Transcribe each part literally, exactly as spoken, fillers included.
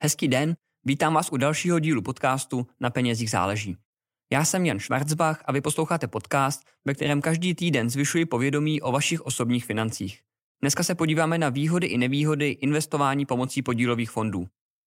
Hezký den, vítám vás u dalšího dílu podcastu Na penězích záleží. Já jsem Jan Schwarzbach a vy posloucháte podcast, ve kterém každý týden zvyšuji povědomí o vašich osobních financích. Dneska se podíváme na výhody i nevýhody investování pomocí podílových fondů.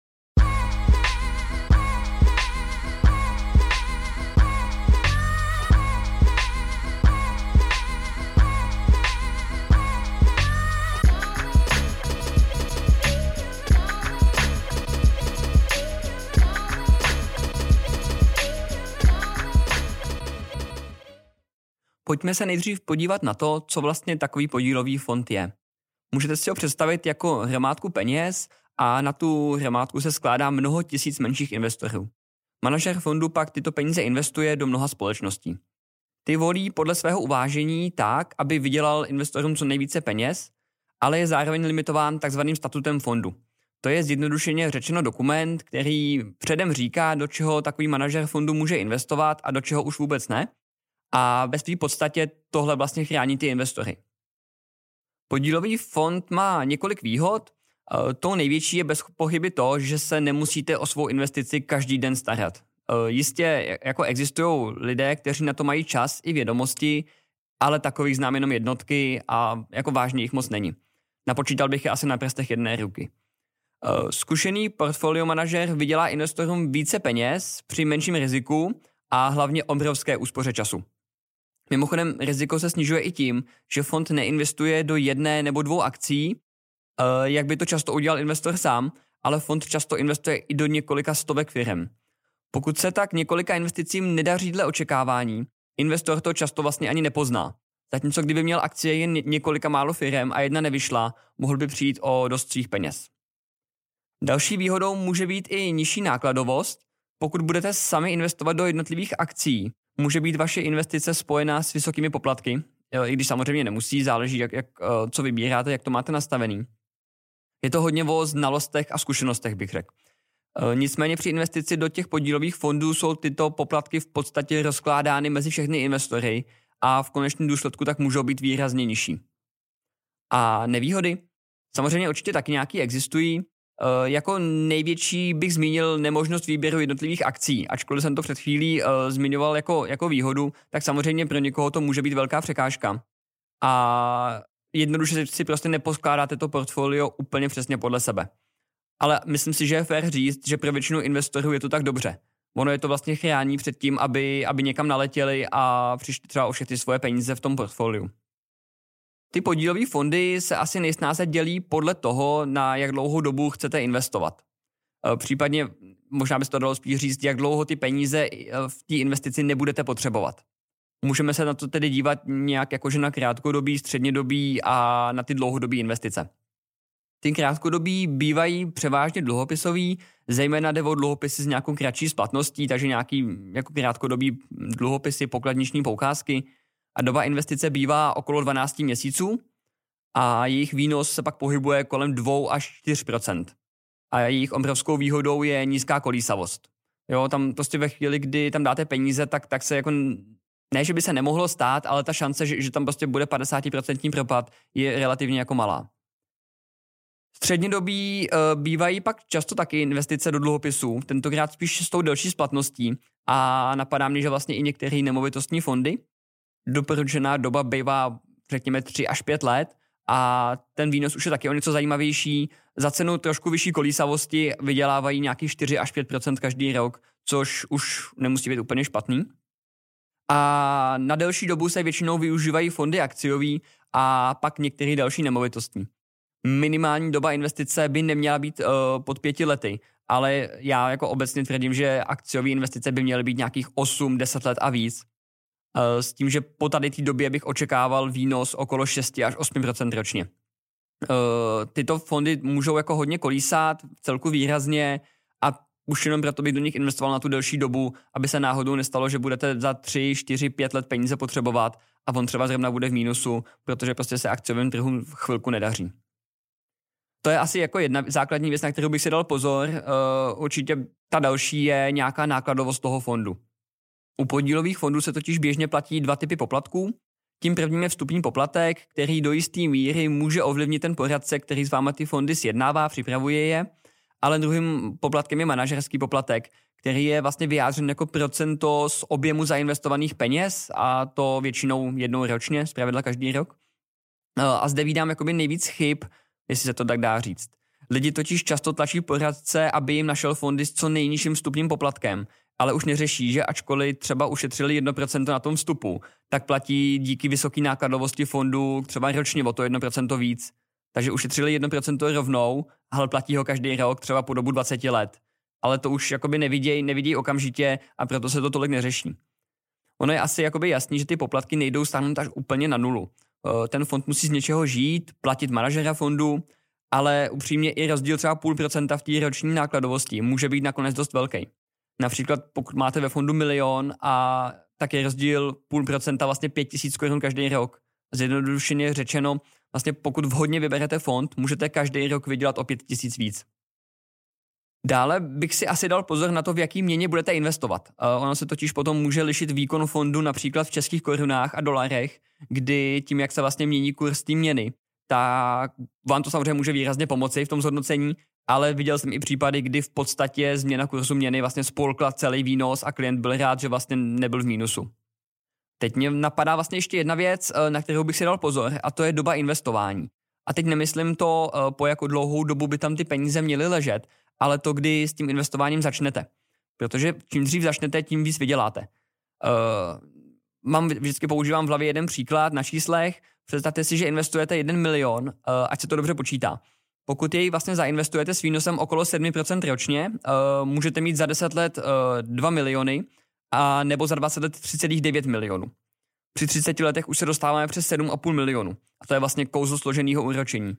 Pojďme se nejdřív podívat na to, co vlastně takový podílový fond je. Můžete si ho představit jako hromádku peněz a na tu hromádku se skládá mnoho tisíc menších investorů. Manažer fondu pak tyto peníze investuje do mnoha společností. Ty volí podle svého uvážení tak, aby vydělal investorům co nejvíce peněz, ale je zároveň limitován takzvaným statutem fondu. To je zjednodušeně řečeno dokument, který předem říká, do čeho takový manažer fondu může investovat a do čeho už vůbec ne. A ve své podstatě tohle vlastně chrání ty investory. Podílový fond má několik výhod. To největší je bez pochyby to, že se nemusíte o svou investici každý den starat. Jistě jako existují lidé, kteří na to mají čas i vědomosti, ale takových znám jenom jednotky a jako vážně jich moc není. Napočítal bych je asi na prstech jedné ruky. Zkušený portfolio manažer vydělá investorům více peněz při menším riziku a hlavně obrovské úspoře času. Mimochodem, riziko se snižuje i tím, že fond neinvestuje do jedné nebo dvou akcí, jak by to často udělal investor sám, ale fond často investuje i do několika stovek firem. Pokud se tak několika investicím nedaří dle očekávání, investor to často vlastně ani nepozná. Zatímco kdyby měl akcie jen několika málo firem a jedna nevyšla, mohl by přijít o dost svých peněz. Další výhodou může být i nižší nákladovost. Pokud budete sami investovat do jednotlivých akcí, může být vaše investice spojená s vysokými poplatky, i když samozřejmě nemusí, záleží, jak, jak, co vybíráte, jak to máte nastavený. Je to hodně o znalostech a zkušenostech, bych řekl. Nicméně při investici do těch podílových fondů jsou tyto poplatky v podstatě rozkládány mezi všechny investory a v konečném důsledku tak můžou být výrazně nižší. A nevýhody? Samozřejmě určitě taky nějaký existují. Uh, jako největší bych zmínil nemožnost výběru jednotlivých akcí. Ačkoliv jsem to před chvílí uh, zmiňoval jako, jako výhodu, tak samozřejmě pro někoho to může být velká překážka. A jednoduše si prostě neposkládáte to portfolio úplně přesně podle sebe. Ale myslím si, že je fér říct, že pro většinu investorů je to tak dobře. Ono je to vlastně chrání před tím, aby, aby někam naletěli a přišli třeba o všechny svoje peníze v tom portfoliu. Ty podílové fondy se asi nejsnáze dělí podle toho, na jak dlouhou dobu chcete investovat. Případně možná by se to dalo spíš říct, jak dlouho ty peníze v té investici nebudete potřebovat. Můžeme se na to tedy dívat nějak jakože na krátkodobí, střednědobí a na ty dlouhodobé investice. Ty krátkodobí bývají převážně dluhopisový, zejména jde o dluhopisy s nějakou kratší splatností, takže nějaký jako krátkodobý dluhopisy, pokladniční poukázky. A doba investice bývá okolo dvanáct měsíců a jejich výnos se pak pohybuje kolem dva až čtyři procenta. A jejich obrovskou výhodou je nízká kolísavost. Jo, tam prostě ve chvíli, kdy tam dáte peníze, tak, tak se jako, ne, že by se nemohlo stát, ale ta šance, že, že tam prostě bude padesát procent propad, je relativně jako malá. Střednědobí e, bývají pak často taky investice do dluhopisů, tentokrát spíš s tou delší splatností a napadá mě, že vlastně i některé nemovitostní fondy. Doporučená doba bývá, řekněme, tři až pět let a ten výnos už je taky o něco zajímavější. Za cenu trošku vyšší kolísavosti vydělávají nějakých čtyři až pět procent každý rok, což už nemusí být úplně špatný. A na delší dobu se většinou využívají fondy akciový a pak některé další nemovitostní. Minimální doba investice by neměla být uh, pod pěti lety, ale já jako obecně tvrdím, že akciové investice by měly být nějakých osm deset let a víc. S tím, že po tady té době bych očekával výnos okolo šest až osm procent ročně. Tyto fondy můžou jako hodně kolísat, celku výrazně a už jenom proto bych do nich investoval na tu delší dobu, aby se náhodou nestalo, že budete za tři, čtyři, pět let peníze potřebovat a on třeba zrovna bude v mínusu, protože prostě se akciovým trhu chvilku nedaří. To je asi jako jedna základní věc, na kterou bych si dal pozor. Určitě ta další je nějaká nákladovost toho fondu. U podílových fondů se totiž běžně platí dva typy poplatků. Tím prvním je vstupní poplatek, který do jisté míry může ovlivnit ten poradce, který s váma ty fondy sjednává, připravuje je. ale druhým poplatkem je manažerský poplatek, který je vlastně vyjádřen jako procento z objemu zainvestovaných peněz a to většinou jednou ročně, zpravidla každý rok. A zde vídám jakoby nejvíc chyb, jestli se to tak dá říct. Lidi totiž často tlačí poradce, aby jim našel fondy s co nejnižším vstupním poplatkem, ale už neřeší, že ačkoliv třeba ušetřili jedno procento na tom vstupu, tak platí díky vysoké nákladovosti fondu třeba ročně o to jedno procento víc. Takže ušetřili jedno procento rovnou, ale platí ho každý rok třeba po dobu dvacet let. Ale to už jakoby nevidějí, nevidějí okamžitě a proto se to tolik neřeší. Ono je asi jakoby jasný, že ty poplatky nejdou stáhnout až úplně na nulu. Ten fond musí z něčeho žít, platit manažera fondu, ale upřímně i rozdíl třeba půl procenta v té roční nákladovosti může být nakonec dost velký. Například pokud máte ve fondu milion a tak je rozdíl půl procenta vlastně pět tisíc korun každý rok. Zjednodušeně řečeno, vlastně pokud vhodně vyberete fond, můžete každý rok vydělat o pět tisíc víc. Dále bych si asi dal pozor na to, v jaký měně budete investovat. Ono se totiž potom může lišit výkon fondu například v českých korunách a dolarech, kdy tím, jak se vlastně mění kurz té měny, tak vám to samozřejmě může výrazně pomoci v tom zhodnocení, ale viděl jsem i případy, kdy v podstatě změna kurzu měny vlastně spolkla celý výnos a klient byl rád, že vlastně nebyl v mínusu. Teď mě napadá vlastně ještě jedna věc, na kterou bych si dal pozor, a to je doba investování. A teď nemyslím to, po jakou dlouhou dobu by tam ty peníze měly ležet, ale to, kdy s tím investováním začnete. Protože čím dřív začnete, tím víc vyděláte. Uh, mám, vždycky používám v hlavě jeden příklad na číslech. Představte si, že investujete jeden milion, uh, ať se to dobře počítá. Pokud jej vlastně zainvestujete s výnosem okolo sedm procent ročně, uh, můžete mít za deset let uh, dva miliony a nebo za dvacet let tři celá devět milionů. Při třiceti letech už se dostáváme přes sedm celá pět milionu. A to je vlastně kouzlo složeného úročení.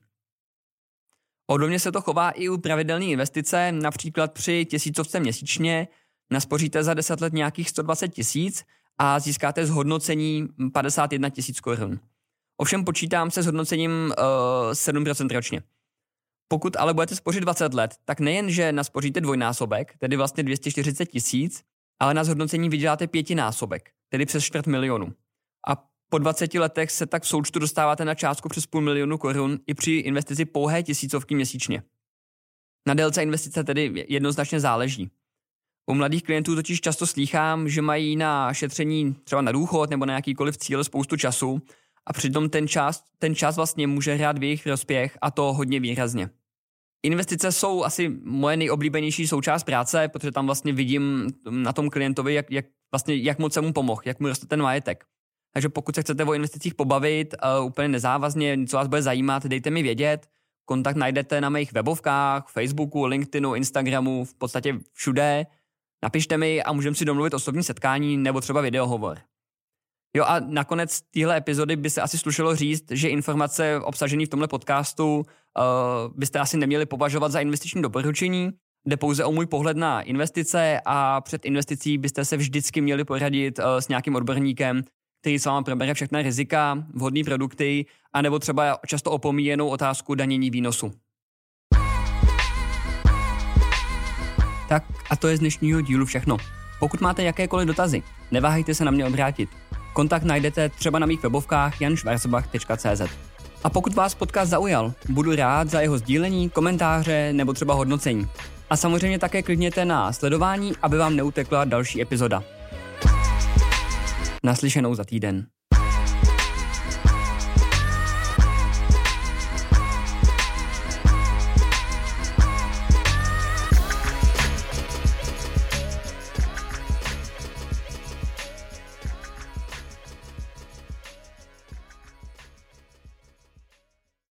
Obdobně se to chová i u pravidelné investice, například při tisícovce měsíčně naspoříte za deset let nějakých sto dvacet tisíc a získáte zhodnocení padesát jedna tisíc korun. Ovšem počítám se s hodnocením uh, sedm procent ročně. Pokud ale budete spořit dvacet let, tak nejen, že naspoříte dvojnásobek, tedy vlastně dvě stě čtyřicet tisíc, ale na zhodnocení vyděláte pětinásobek, tedy přes čtvrt milionu. A po dvaceti letech se tak v součtu dostáváte na částku přes půl milionu korun i při investici pouhé tisícovky měsíčně. Na délce investice tedy jednoznačně záleží. U mladých klientů totiž často slýchám, že mají na šetření třeba na důchod nebo na jakýkoliv cíl spoustu času a přitom ten čas, ten čas vlastně může hrát v jejich prospěch a to hodně výrazně. Investice jsou asi moje nejoblíbenější součást práce, protože tam vlastně vidím na tom klientovi, jak, jak, vlastně, jak moc se mu pomohl, jak mu roste ten majetek. Takže pokud se chcete o investicích pobavit uh, úplně nezávazně, něco vás bude zajímat, dejte mi vědět. Kontakt najdete na mých webovkách, Facebooku, LinkedInu, Instagramu, v podstatě všude. Napište mi a můžeme si domluvit osobní setkání nebo třeba videohovor. Jo a nakonec téhle epizody by se asi slušelo říct, že informace obsažené v tomhle podcastu uh, byste asi neměli považovat za investiční doporučení. Jde pouze o můj pohled na investice a před investicí byste se vždycky měli poradit uh, s nějakým odborníkem, který s váma probere všechna rizika, vhodné produkty, anebo třeba často opomíjenou otázku danění výnosu. Tak a to je z dnešního dílu všechno. Pokud máte jakékoliv dotazy, neváhejte se na mě obrátit. Kontakt najdete třeba na mých webovkách jan schwarzbach tečka cé zet. A pokud vás podcast zaujal, budu rád za jeho sdílení, komentáře nebo třeba hodnocení. A samozřejmě také klikněte na sledování, aby vám neutekla další epizoda. Naslyšenou za týden.